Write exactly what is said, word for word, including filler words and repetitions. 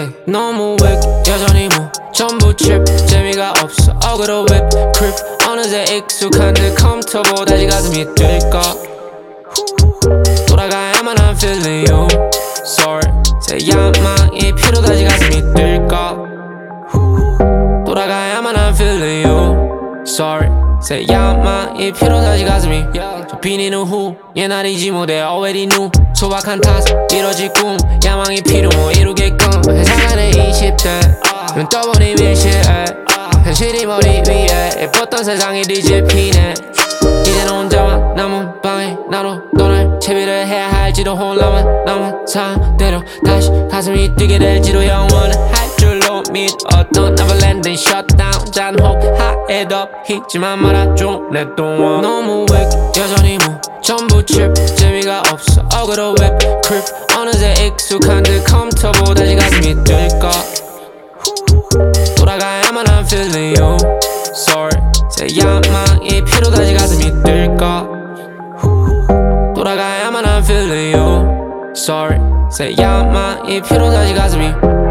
Ay, 너무 웩 여전히 뭐 전부 칩 재미가 없어 어그로 whip creep 어느새 익숙한 듯 컴퓨터보 다시 가슴이 뛸까 돌아가야만 I'm feeling you Sorry 새 야망이 필요 다시 가슴이 뛸까 돌아가야만 I'm feeling you Sorry 새 야망이 필요 다시 가슴이 저 비니는 후 옛날이지 뭐 they already knew 소박한 타서 이뤄질 꿈 야망이 필요 뭐 이루게끔 회사간의 이십 대 눈 떠보니 밀실에 현실이 머리 위에 예뻤던 세상이 뒤집히네 이제는 혼자만 남은 방에 나로 떠날 채비를 해야 할지도 혼란만 남은 상태로 다시 가슴이 뛰게 될지도 영원을 할 줄로 믿었던 Neverlanding shutdown 잔혹 hide up 잊지만 말아줘 내 동안 너무 웩 여전히 뭐 전부 칩 재미가 없어 어그로 whip creep 어느새 익숙한 듯 컴퓨터보 다시 가슴이 뛸까 돌아가야만 I'm feeling you Sorry 새 야망이 필요 다시 가슴이 뛸까 돌아가야만 I'm feeling you Sorry 새 야망이 필요 다시 가슴이